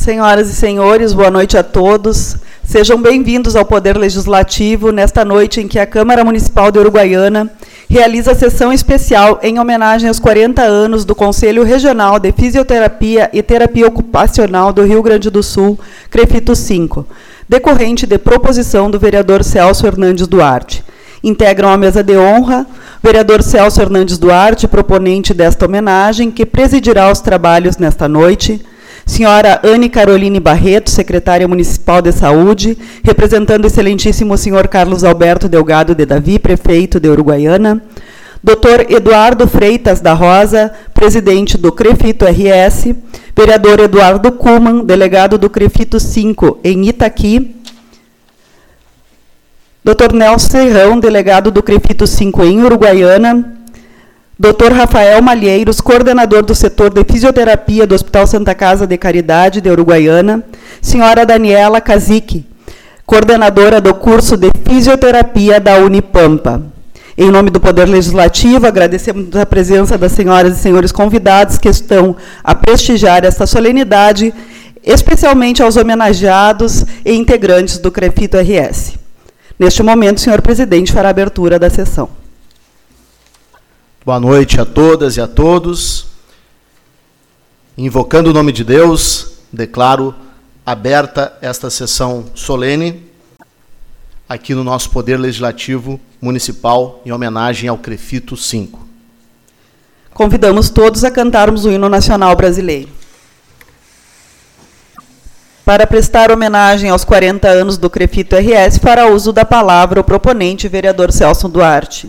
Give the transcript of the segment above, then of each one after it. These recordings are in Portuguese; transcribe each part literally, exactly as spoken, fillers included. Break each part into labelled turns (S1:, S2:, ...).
S1: Senhoras e senhores, boa noite a todos. Sejam bem-vindos ao Poder Legislativo nesta noite em que a Câmara Municipal de Uruguaiana realiza a sessão especial em homenagem aos quarenta anos do Conselho Regional de Fisioterapia e Terapia Ocupacional do Rio Grande do Sul, CREFITO cinco, decorrente de proposição do vereador Celso Hernandes Duarte. Integram a mesa de honra o vereador Celso Hernandes Duarte, proponente desta homenagem, que presidirá os trabalhos nesta noite, senhora Anne Caroline Barreto, secretária municipal de saúde, representando o excelentíssimo senhor Carlos Alberto Delgado de Davi, prefeito de Uruguaiana, doutor Eduardo Freitas da Rosa, presidente do CREFITO R S, vereador Eduardo Kuhlmann, delegado do CREFITO cinco em Itaqui, doutor Nelson Serrão, delegado do CREFITO cinco em Uruguaiana, doutor Rafael Malheiros, coordenador do setor de fisioterapia do Hospital Santa Casa de Caridade de Uruguaiana, senhora Daniela Kazik, coordenadora do curso de fisioterapia da Unipampa. Em nome do Poder Legislativo, agradecemos a presença das senhoras e senhores convidados que estão a prestigiar esta solenidade, especialmente aos homenageados e integrantes do CREFITO R S. Neste momento, o senhor presidente fará a abertura da sessão.
S2: Boa noite a todas e a todos. Invocando o nome de Deus, declaro aberta esta sessão solene aqui no nosso Poder Legislativo Municipal em homenagem ao CREFITO cinco.
S1: Convidamos todos a cantarmos o hino nacional brasileiro. Para prestar homenagem aos quarenta anos do CREFITO R S, fará uso da palavra o proponente, vereador Celso Duarte.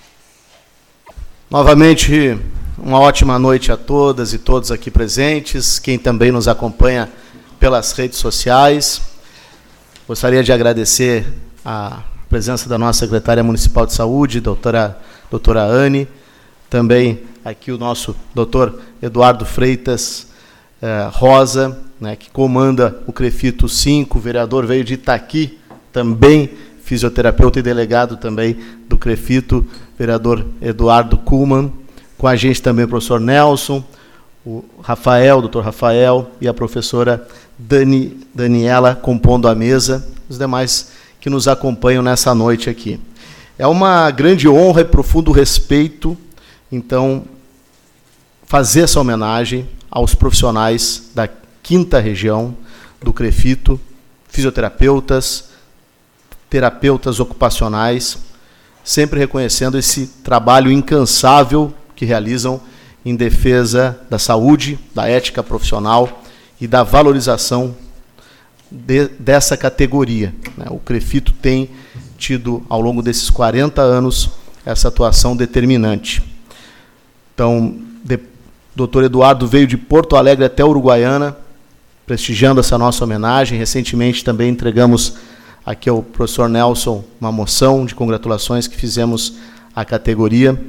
S2: Novamente, uma ótima noite a todas e todos aqui presentes, quem também nos acompanha pelas redes sociais. Gostaria de agradecer a presença da nossa secretária municipal de saúde, doutora, doutora Anne, também aqui o nosso doutor Eduardo Freitas eh, Rosa, né, que comanda o CREFITO cinco, o vereador veio de Itaqui, também fisioterapeuta e delegado também do CREFITO, vereador Eduardo Kuhlmann, com a gente também o professor Nelson, o Rafael, o doutor Rafael, e a professora Dani, Daniela, compondo a mesa, os demais que nos acompanham nessa noite aqui. É uma grande honra e profundo respeito, então, fazer essa homenagem aos profissionais da quinta região do CREFITO, fisioterapeutas, terapeutas ocupacionais, sempre reconhecendo esse trabalho incansável que realizam em defesa da saúde, da ética profissional e da valorização de, dessa categoria. O CREFITO tem tido, ao longo desses quarenta anos, essa atuação determinante. Então, de, doutor Eduardo veio de Porto Alegre até Uruguaiana, prestigiando essa nossa homenagem. Recentemente também entregamos aqui ao professor Nelson uma moção de congratulações que fizemos à categoria.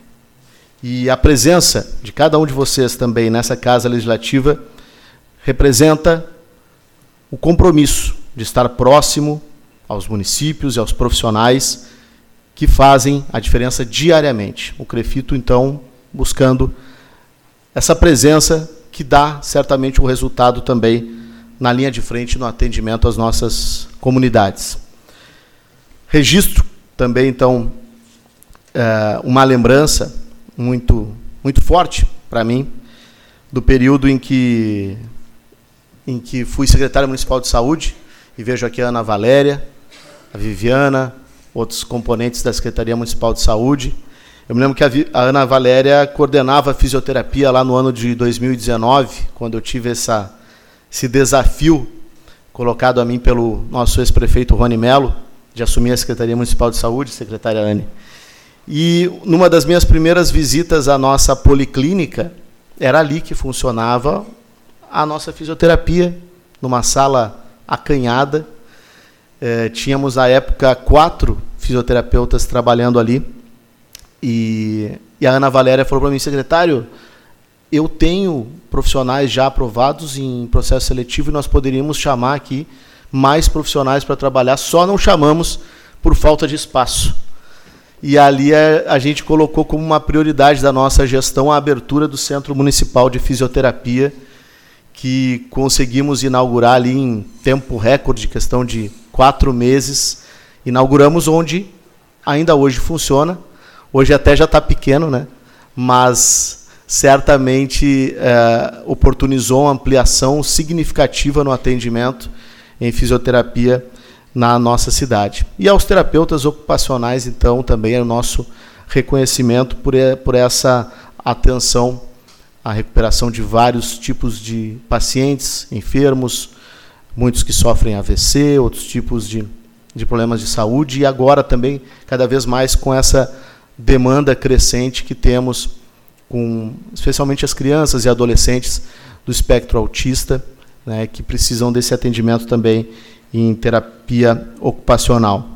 S2: E a presença de cada um de vocês também nessa Casa Legislativa representa o compromisso de estar próximo aos municípios e aos profissionais que fazem a diferença diariamente. O CREFITO, então, buscando essa presença que dá certamente um resultado também na linha de frente no atendimento às nossas comunidades. Registro também, então, uma lembrança muito, muito forte para mim do período em que, em que fui secretário municipal de saúde, e vejo aqui a Ana Valéria, a Viviana, outros componentes da Secretaria Municipal de Saúde. Eu me lembro que a, a Ana Valéria coordenava a fisioterapia lá no ano de dois mil e dezenove, quando eu tive essa, esse desafio colocado a mim pelo nosso ex-prefeito Rony Melo, de assumir a Secretaria Municipal de Saúde, secretária Anne. E numa das minhas primeiras visitas à nossa policlínica, era ali que funcionava a nossa fisioterapia, numa sala acanhada. É, tínhamos, na época, quatro fisioterapeutas trabalhando ali. E, e a Ana Valéria falou para mim, secretário, eu tenho profissionais já aprovados em processo seletivo e nós poderíamos chamar aqui mais profissionais para trabalhar, só não chamamos por falta de espaço. E ali a, a gente colocou como uma prioridade da nossa gestão a abertura do Centro Municipal de Fisioterapia, que conseguimos inaugurar ali em tempo recorde, questão de quatro meses. Inauguramos onde ainda hoje funciona. Hoje até já está pequeno, né? Mas certamente é, oportunizou uma ampliação significativa no atendimento em fisioterapia na nossa cidade. E aos terapeutas ocupacionais, então, também é o nosso reconhecimento por, por essa atenção à recuperação de vários tipos de pacientes, enfermos, muitos que sofrem A V C, outros tipos de, de problemas de saúde, e agora também, cada vez mais, com essa demanda crescente que temos, com especialmente as crianças e adolescentes do espectro autista, né, que precisam desse atendimento também em terapia ocupacional.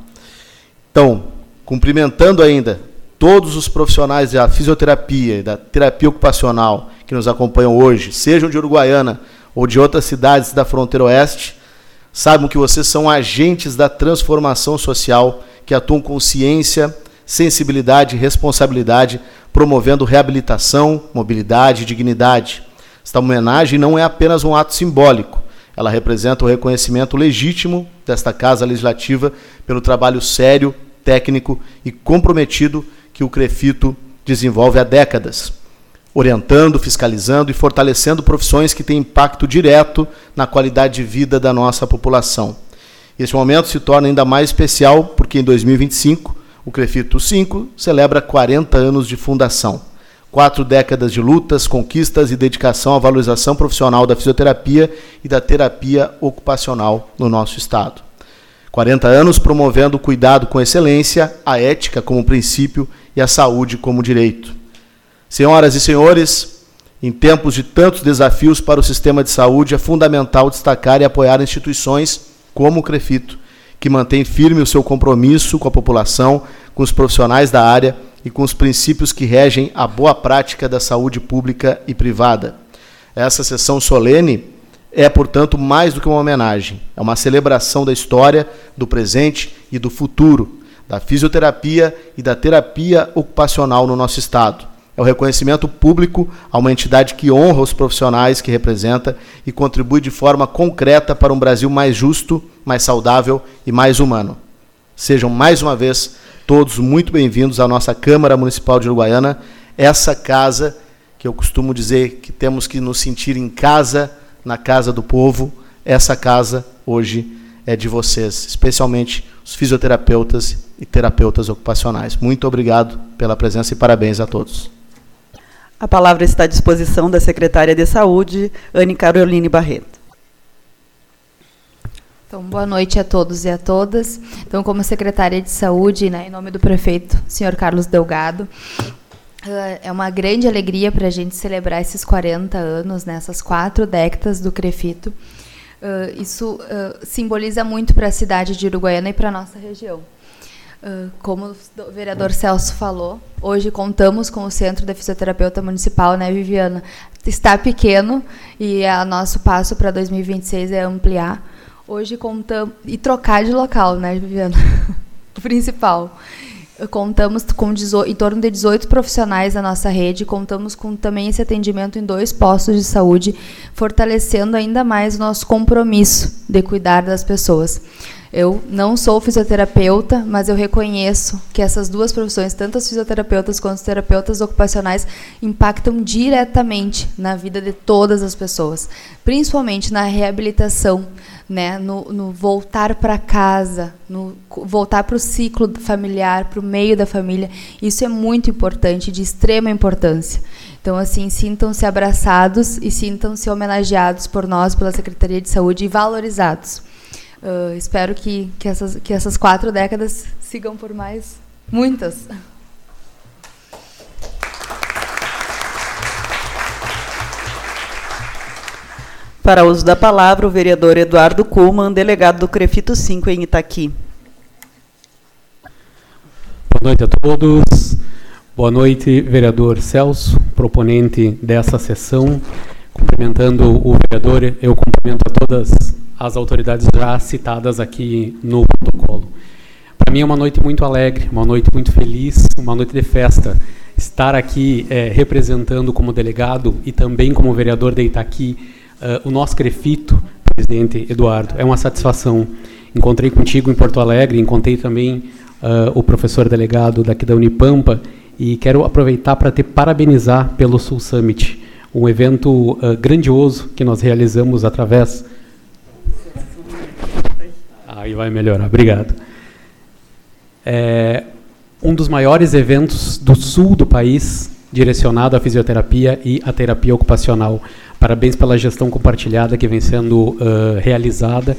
S2: Então, cumprimentando ainda todos os profissionais da fisioterapia e da terapia ocupacional que nos acompanham hoje, sejam de Uruguaiana ou de outras cidades da fronteira oeste, saibam que vocês são agentes da transformação social que atuam com ciência, sensibilidade e responsabilidade, promovendo reabilitação, mobilidade e dignidade. Esta homenagem não é apenas um ato simbólico, ela representa o reconhecimento legítimo desta Casa Legislativa pelo trabalho sério, técnico e comprometido que o CREFITO desenvolve há décadas, orientando, fiscalizando e fortalecendo profissões que têm impacto direto na qualidade de vida da nossa população. Este momento se torna ainda mais especial porque em dois mil e vinte e cinco, o CREFITO cinco celebra quarenta anos de fundação. Quatro décadas de lutas, conquistas e dedicação à valorização profissional da fisioterapia e da terapia ocupacional no nosso Estado. quarenta anos promovendo o cuidado com excelência, a ética como princípio e a saúde como direito. Senhoras e senhores, em tempos de tantos desafios para o sistema de saúde, é fundamental destacar e apoiar instituições como o CREFITO, que mantém firme o seu compromisso com a população, com os profissionais da área e com os princípios que regem a boa prática da saúde pública e privada. Essa sessão solene é, portanto, mais do que uma homenagem. É uma celebração da história, do presente e do futuro, da fisioterapia e da terapia ocupacional no nosso Estado. É o reconhecimento público a uma entidade que honra os profissionais que representa e contribui de forma concreta para um Brasil mais justo, mais saudável e mais humano. Sejam, mais uma vez, todos muito bem-vindos à nossa Câmara Municipal de Uruguaiana, essa casa que eu costumo dizer que temos que nos sentir em casa, na casa do povo. Essa casa hoje é de vocês, especialmente os fisioterapeutas e terapeutas ocupacionais. Muito obrigado pela presença e parabéns a todos.
S1: A palavra está à disposição da secretária de Saúde, Anne Caroline Barreto.
S3: Então, boa noite a todos e a todas. Então, como secretária de Saúde, né, em nome do prefeito, senhor Carlos Delgado, é uma grande alegria para a gente celebrar esses quarenta anos, né, essas quatro décadas do CREFITO. Isso simboliza muito para a cidade de Uruguaiana e para a nossa região. Como o vereador Celso falou, hoje contamos com o Centro da Fisioterapeuta Municipal, né, Viviana? Está pequeno e o nosso passo para dois mil e vinte e seis é ampliar. Hoje contamos... E trocar de local, né, Viviana? O principal. Contamos com dezoito, em torno de dezoito profissionais da nossa rede, contamos com também esse atendimento em dois postos de saúde, fortalecendo ainda mais o nosso compromisso de cuidar das pessoas. Eu não sou fisioterapeuta, mas eu reconheço que essas duas profissões, tanto as fisioterapeutas quanto os terapeutas ocupacionais, impactam diretamente na vida de todas as pessoas, principalmente na reabilitação, né, no, no voltar para casa, no voltar para o ciclo familiar, para o meio da família. Isso é muito importante, de extrema importância. Então, assim, sintam-se abraçados e sintam-se homenageados por nós, pela Secretaria de Saúde, e valorizados. Uh, espero que, que, essas, que essas quatro décadas sigam por mais muitas.
S1: Para uso da palavra, o vereador Eduardo Kuhlmann, delegado do CREFITO cinco em Itaqui.
S4: Boa noite a todos. Boa noite, vereador Celso, proponente dessa sessão. Cumprimentando o vereador, eu cumprimento a todas as autoridades já citadas aqui no protocolo. Para mim é uma noite muito alegre, uma noite muito feliz, uma noite de festa. Estar aqui é, representando como delegado e também como vereador de Itaqui uh, o nosso CREFITO, presidente Eduardo. É uma satisfação. Encontrei contigo em Porto Alegre, encontrei também uh, o professor delegado daqui da Unipampa, e quero aproveitar para te parabenizar pelo Sul Summit, um evento uh, grandioso que nós realizamos através... Aí vai melhorar, obrigado. É um dos maiores eventos do sul do país, direcionado à fisioterapia e à terapia ocupacional. Parabéns pela gestão compartilhada que vem sendo uh, realizada.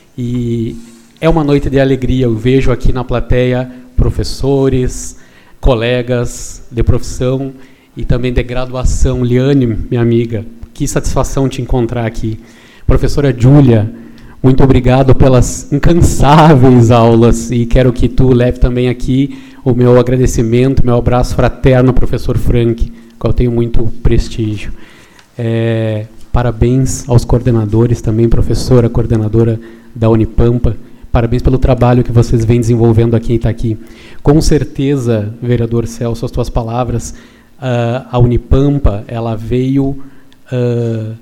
S4: E é uma noite de alegria. Eu vejo aqui na plateia professores, colegas de profissão e também de graduação. Liane, minha amiga, que satisfação te encontrar aqui. Professora Júlia, muito obrigado pelas incansáveis aulas, e quero que tu leve também aqui o meu agradecimento, meu abraço fraterno ao professor Frank, que eu tenho muito prestígio. É, parabéns aos coordenadores também, professora, coordenadora da Unipampa, parabéns pelo trabalho que vocês vêm desenvolvendo aqui em Itaqui. Com certeza, vereador Celso, as tuas palavras, uh, a Unipampa, ela veio uh,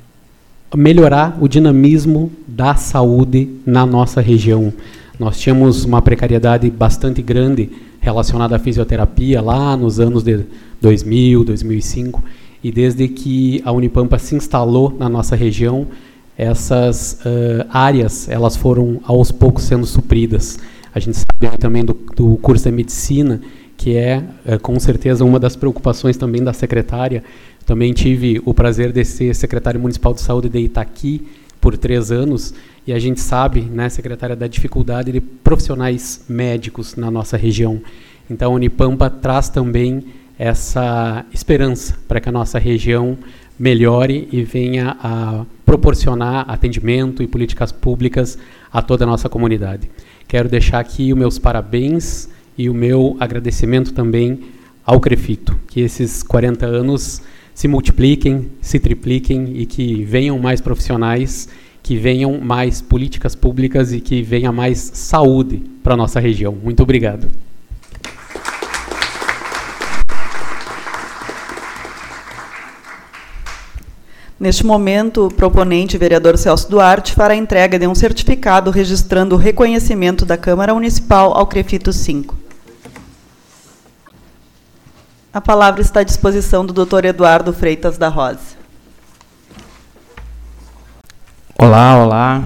S4: melhorar o dinamismo da saúde na nossa região. Nós tínhamos uma precariedade bastante grande relacionada à fisioterapia lá nos anos de dois mil, dois mil e cinco, e desde que a Unipampa se instalou na nossa região, essas uh, áreas elas foram aos poucos sendo supridas. A gente sabe também do, do curso de medicina, que é uh, com certeza uma das preocupações também da secretária. Também tive o prazer de ser secretário municipal de saúde de Itaqui por três anos, e a gente sabe, né, secretária, da dificuldade de profissionais médicos na nossa região. Então, a Unipampa traz também essa esperança para que a nossa região melhore e venha a proporcionar atendimento e políticas públicas a toda a nossa comunidade. Quero deixar aqui os meus parabéns e o meu agradecimento também ao CREFITO, que esses quarenta anos se multipliquem, se tripliquem e que venham mais profissionais, que venham mais políticas públicas e que venha mais saúde para a nossa região. Muito obrigado.
S1: Neste momento, o proponente, vereador Celso Duarte, fará a entrega de um certificado registrando o reconhecimento da Câmara Municipal ao CREFITO cinco. A palavra está à disposição do doutor Eduardo Freitas da Rosa.
S5: Olá, olá.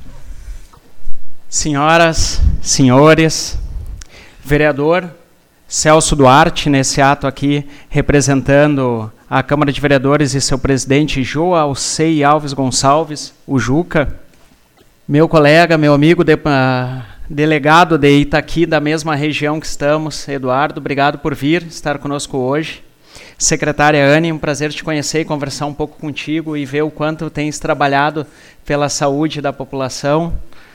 S5: Senhoras, senhores, vereador Celso Duarte, nesse ato aqui, representando a Câmara de Vereadores e seu presidente Joalcei Alves Gonçalves, o Juca, meu colega, meu amigo, de, uh, delegado de Itaqui, da mesma região que estamos, Eduardo, obrigado por vir, estar conosco hoje. Secretária Anne, um prazer te conhecer e conversar um pouco contigo e ver o quanto tens trabalhado pela saúde da população.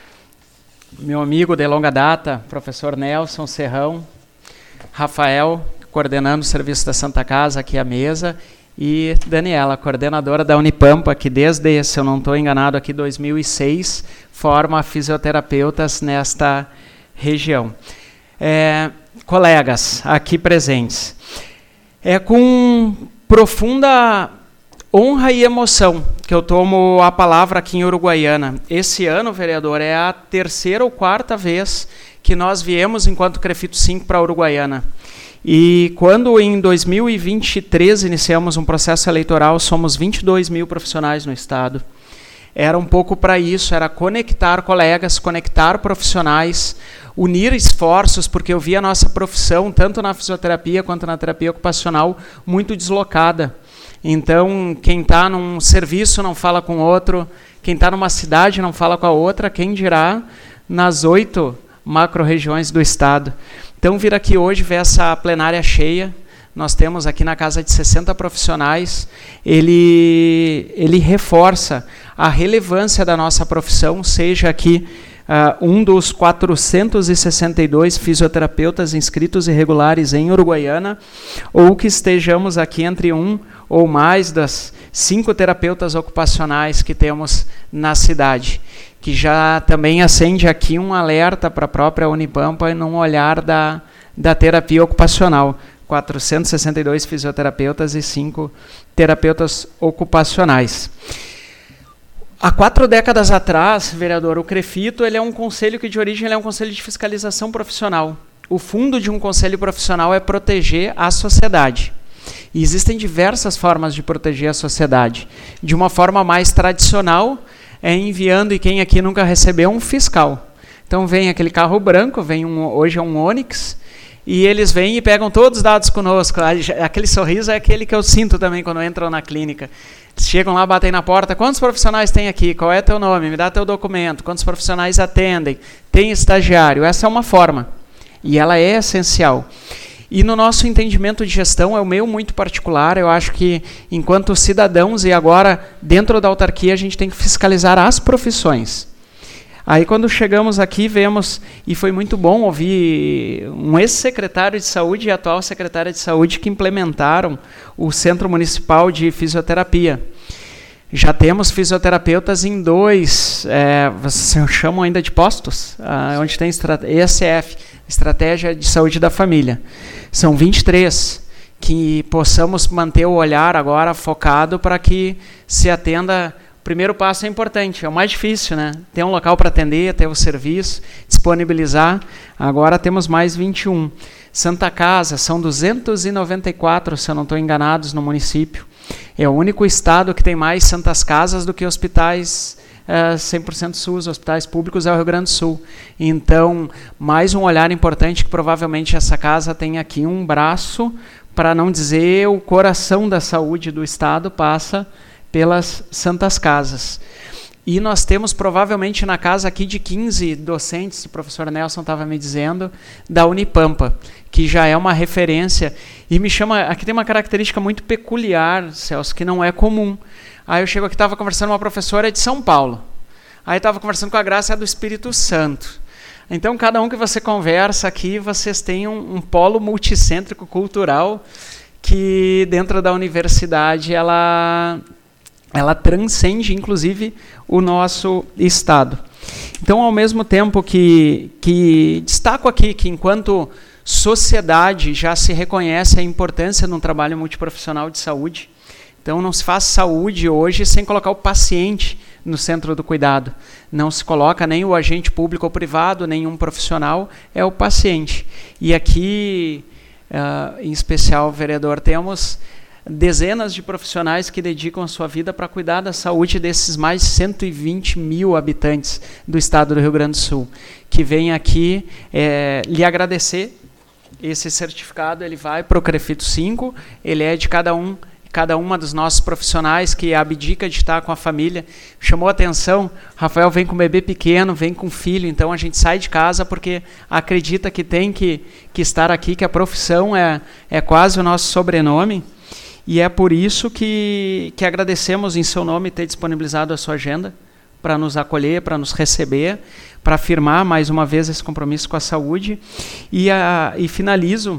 S5: Meu amigo de longa data, professor Nelson Serrão, Rafael, coordenando o serviço da Santa Casa aqui à mesa, e Daniela, coordenadora da Unipampa, que desde, se eu não estou enganado, aqui dois mil e seis, forma fisioterapeutas nesta região. É, colegas aqui presentes, é com profunda honra e emoção que eu tomo a palavra aqui em Uruguaiana. Esse ano, vereador, é a terceira ou quarta vez que nós viemos enquanto CREFITO cinco para Uruguaiana. E quando em dois mil e vinte e três iniciamos um processo eleitoral, somos vinte e dois mil profissionais no estado. Era um pouco para isso, era conectar colegas, conectar profissionais, unir esforços, porque eu vi a nossa profissão, tanto na fisioterapia quanto na terapia ocupacional, muito deslocada. Então, quem está num serviço não fala com outro, quem está numa cidade não fala com a outra, quem dirá nas oito macro-regiões do estado. Então, vir aqui hoje, ver essa plenária cheia, nós temos aqui na casa de sessenta profissionais, ele, ele reforça a relevância da nossa profissão, seja aqui uh, um dos quatrocentos e sessenta e dois fisioterapeutas inscritos e regulares em Uruguaiana, ou que estejamos aqui entre um ou mais das cinco terapeutas ocupacionais que temos na cidade, que já também acende aqui um alerta para a própria Unipampa e num olhar da, da terapia ocupacional. quatrocentos e sessenta e dois fisioterapeutas e cinco terapeutas ocupacionais. Há quatro décadas atrás, vereador, o CREFITO ele é um conselho que de origem ele é um conselho de fiscalização profissional. O fundo de um conselho profissional é proteger a sociedade. E existem diversas formas de proteger a sociedade. De uma forma mais tradicional, é enviando, e quem aqui nunca recebeu, um fiscal. Então vem aquele carro branco, vem um, hoje é um Onix, e eles vêm e pegam todos os dados conosco. Aquele sorriso é aquele que eu sinto também quando entram na clínica. Eles chegam lá, batem na porta, quantos profissionais tem aqui? Qual é teu nome? Me dá teu documento. Quantos profissionais atendem? Tem estagiário? Essa é uma forma. E ela é essencial. E no nosso entendimento de gestão, é o meu muito particular, eu acho que enquanto cidadãos, e agora dentro da autarquia, a gente tem que fiscalizar as profissões. Aí quando chegamos aqui, vemos, e foi muito bom ouvir um ex-secretário de saúde e atual secretária de saúde que implementaram o Centro Municipal de Fisioterapia. Já temos fisioterapeutas em dois, é, vocês chamam ainda de postos, ah, onde tem E S F, Estratégia de Saúde da Família. São vinte e três, que possamos manter o olhar agora focado para que se atenda. O primeiro passo é importante, é o mais difícil, né? Ter um local para atender, ter o serviço, disponibilizar. Agora temos mais vinte e um. Santa Casa, são duzentos e noventa e quatro, se eu não estou enganado, no município. É o único estado que tem mais santas casas do que hospitais uh, cem por cento SUS, hospitais públicos é o Rio Grande do Sul. Então, mais um olhar importante que provavelmente essa casa tem aqui um braço, para não dizer o coração da saúde do estado passa pelas santas casas. E nós temos provavelmente na casa aqui de quinze docentes, o professor Nelson estava me dizendo, da Unipampa, que já é uma referência. E me chama, aqui tem uma característica muito peculiar, Celso, que não é comum. Aí eu chego aqui, estava conversando com uma professora de São Paulo. Aí estava conversando com a Graça do Espírito Santo. Então, cada um que você conversa aqui, vocês têm um, um polo multicêntrico cultural que dentro da universidade ela... ela transcende, inclusive, o nosso estado. Então, ao mesmo tempo que, que destaco aqui que, enquanto sociedade, já se reconhece a importância de um trabalho multiprofissional de saúde, então não se faz saúde hoje sem colocar o paciente no centro do cuidado. Não se coloca nem o agente público ou privado, nenhum profissional, é o paciente. E aqui, uh, em especial, vereador, temos dezenas de profissionais que dedicam a sua vida para cuidar da saúde desses mais de cento e vinte mil habitantes do estado do Rio Grande do Sul, que vêm aqui é, lhe agradecer. Esse certificado ele vai para o CREFITO cinco, ele é de cada um, cada uma dos nossos profissionais que abdica de estar com a família. Chamou a atenção, Rafael vem com um bebê pequeno, vem com filho, então a gente sai de casa porque acredita que tem que, que estar aqui, que a profissão é, é quase o nosso sobrenome. E é por isso que, que agradecemos em seu nome ter disponibilizado a sua agenda para nos acolher, para nos receber, para afirmar mais uma vez esse compromisso com a saúde. E, a, e finalizo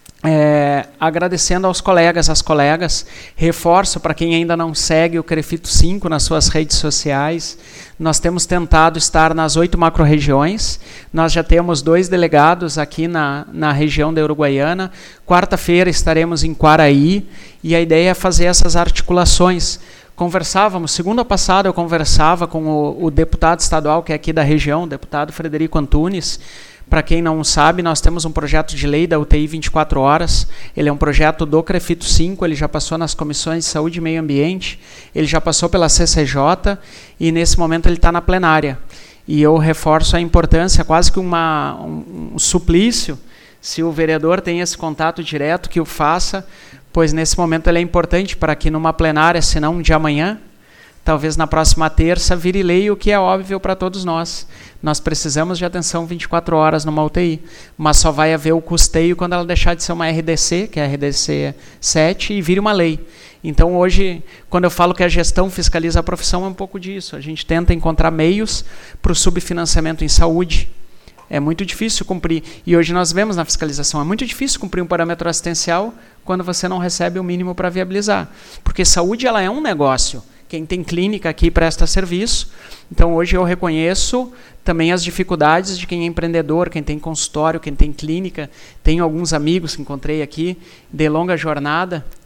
S5: é, agradecendo aos colegas, às colegas. Reforço para quem ainda não segue o CREFITO cinco nas suas redes sociais. Nós temos tentado estar nas oito macro-regiões. Nós já temos dois delegados aqui na, na região da Uruguaiana. Quarta-feira estaremos em Quaraí. E a ideia é fazer essas articulações. Conversávamos, segunda passada eu conversava com o, o deputado estadual, que é aqui da região, o deputado Frederico Antunes. Para quem não sabe, nós temos um projeto de lei da U T I vinte e quatro horas. Ele é um projeto do CREFITO cinco, ele já passou nas comissões de saúde e meio ambiente, ele já passou pela C C J e nesse momento ele está na plenária. E eu reforço a importância, quase que uma, um, um suplício, se o vereador tem esse contato direto, que o faça, pois nesse momento ele é importante para que numa plenária, se não de amanhã, talvez na próxima terça, vire lei, o que é óbvio para todos nós. Nós precisamos de atenção vinte e quatro horas numa U T I, mas só vai haver o custeio quando ela deixar de ser uma R D C, que é a R D C sete, e vire uma lei. Então hoje, quando eu falo que a gestão fiscaliza a profissão, é um pouco disso. A gente tenta encontrar meios para o subfinanciamento em saúde. É muito difícil cumprir, e hoje nós vemos na fiscalização, é muito difícil cumprir um parâmetro assistencial quando você não recebe o mínimo para viabilizar. Porque saúde ela é um negócio. Quem tem clínica aqui presta serviço. Então hoje eu reconheço também as dificuldades de quem é empreendedor, quem tem consultório, quem tem clínica. Tenho alguns amigos que encontrei aqui de longa jornada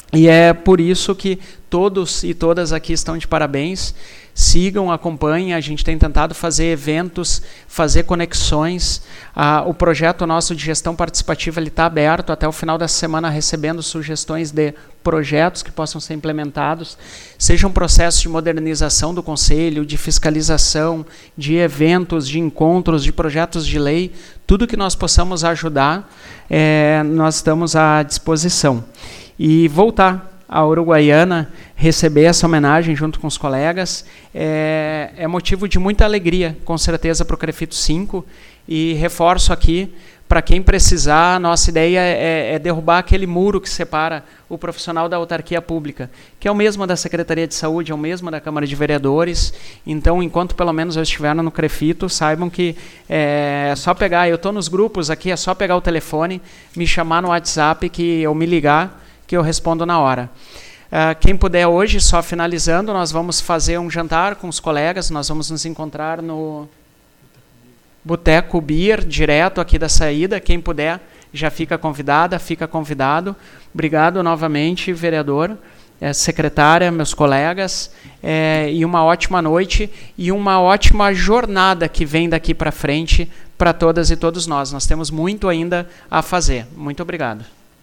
S5: E é por isso que todos e todas aqui estão de parabéns. Sigam, acompanhem, a gente tem tentado fazer eventos, fazer conexões. Ah, o projeto nosso de gestão participativa está aberto até o final dessa semana, recebendo sugestões de projetos que possam ser implementados, sejam processos de modernização do Conselho, de fiscalização, de eventos, de encontros, de projetos de lei, tudo que nós possamos ajudar, é, nós estamos à disposição. E voltar a Uruguaiana, receber essa homenagem junto com os colegas, é, é motivo de muita alegria, com certeza, para o CREFITO cinco, e reforço aqui, para quem precisar, a nossa ideia é, é derrubar aquele muro que separa o profissional da autarquia pública, que é o mesmo da Secretaria de Saúde, é o mesmo da Câmara de Vereadores. Então, enquanto pelo menos eu estiver no CREFITO, saibam que é só pegar, eu estou nos grupos aqui, é só pegar o telefone, me chamar no WhatsApp, que eu me ligar, que eu respondo na hora. Uh, quem puder hoje, só finalizando, nós vamos fazer um jantar com os colegas, nós vamos nos encontrar no Boteco Beer, direto aqui da saída. Quem puder, já fica convidada, fica convidado. Obrigado novamente, vereador, eh, secretária, meus colegas, eh, e uma ótima noite e uma ótima jornada que vem daqui para frente para todas e todos nós. Nós temos muito ainda a fazer. Muito obrigado.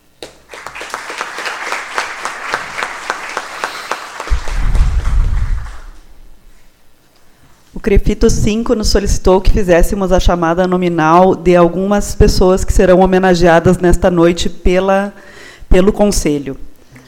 S1: O CREFITO cinco nos solicitou que fizéssemos a chamada nominal de algumas pessoas que serão homenageadas nesta noite pela, pelo Conselho.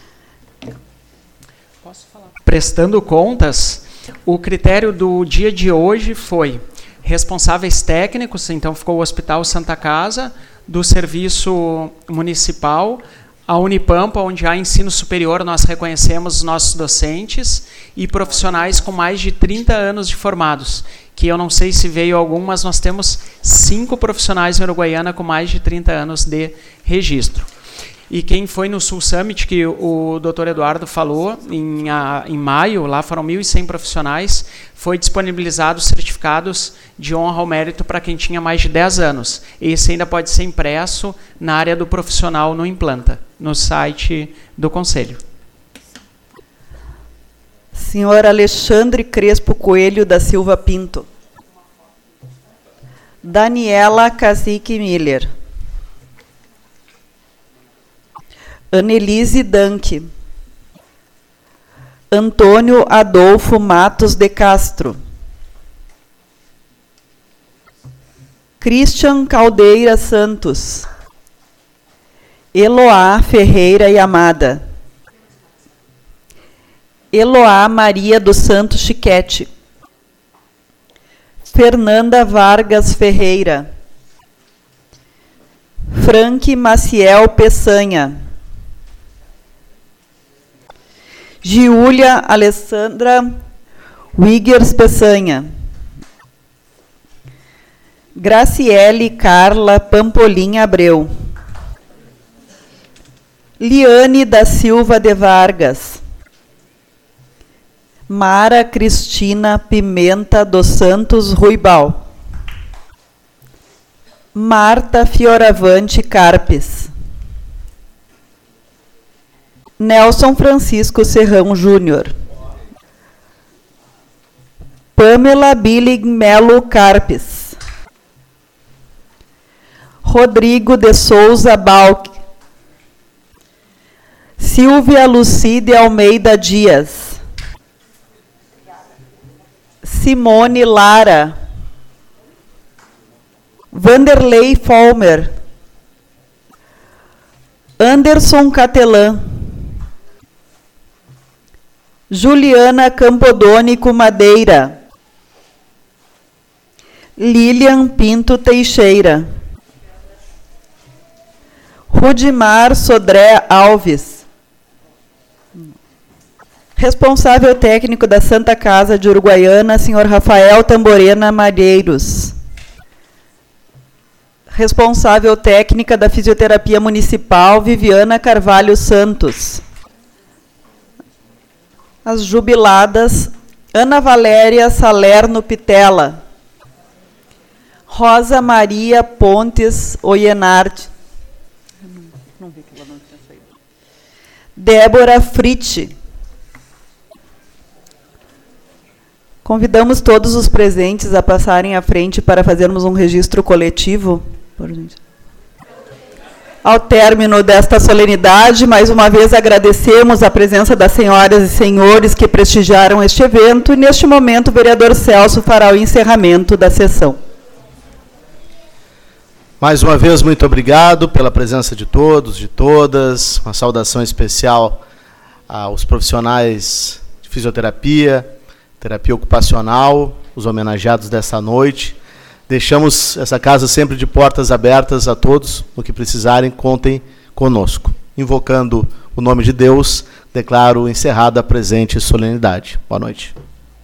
S5: Posso falar? Prestando contas, o critério do dia de hoje foi responsáveis técnicos, então ficou o Hospital Santa Casa, do Serviço Municipal, a Unipampa, onde há ensino superior, nós reconhecemos os nossos docentes e profissionais com mais de trinta anos de formados, que eu não sei se veio algum, mas nós temos cinco profissionais em Uruguaiana com mais de trinta anos de registro. E quem foi no Sul Summit, que o doutor Eduardo falou, em, a, em maio, lá foram mil e cem profissionais, foi disponibilizados certificados de honra ao mérito para quem tinha mais de dez anos. Esse ainda pode ser impresso na área do profissional no Implanta, no site do Conselho.
S1: Senhor Alexandre Crespo Coelho da Silva Pinto. Daniela Cacique Miller. Annelise Danque. Antônio Adolfo Matos de Castro. Christian Caldeira Santos. Eloá Ferreira e Amada. Eloá Maria do Santo Chiquete. Fernanda Vargas Ferreira. Frank Maciel Peçanha. Giulia Alessandra Wiggers Peçanha. Graciele Carla Pampolim Abreu. Liane da Silva de Vargas. Mara Cristina Pimenta dos Santos Ruibal. Marta Fioravante Carpes. Nelson Francisco Serrão Júnior. Pamela Billing Melo Carpes. Rodrigo de Souza Balk. Silvia Lucide Almeida Dias. Simone Lara. Vanderlei Folmer. Anderson Catelã. Juliana Campodônico Madeira. Lilian Pinto Teixeira. Rudimar Sodré Alves. Responsável técnico da Santa Casa de Uruguaiana, senhor Rafael Tamborena Malheiros. Responsável técnica da Fisioterapia Municipal, Viviana Carvalho Santos. As jubiladas, Ana Valéria Salerno Pitela. Rosa Maria Pontes Oyenard. Não vi que ela não tinha saído. Débora Fritti. Convidamos todos os presentes a passarem à frente para fazermos um registro coletivo. Por gente. Ao término desta solenidade, mais uma vez agradecemos a presença das senhoras e senhores que prestigiaram este evento, e neste momento o vereador Celso fará o encerramento da sessão.
S2: Mais uma vez, muito obrigado pela presença de todos, de todas. Uma saudação especial aos profissionais de fisioterapia, terapia ocupacional, os homenageados dessa noite. Deixamos essa casa sempre de portas abertas a todos. No que precisarem, contem conosco. Invocando o nome de Deus, declaro encerrada a presente solenidade. Boa noite.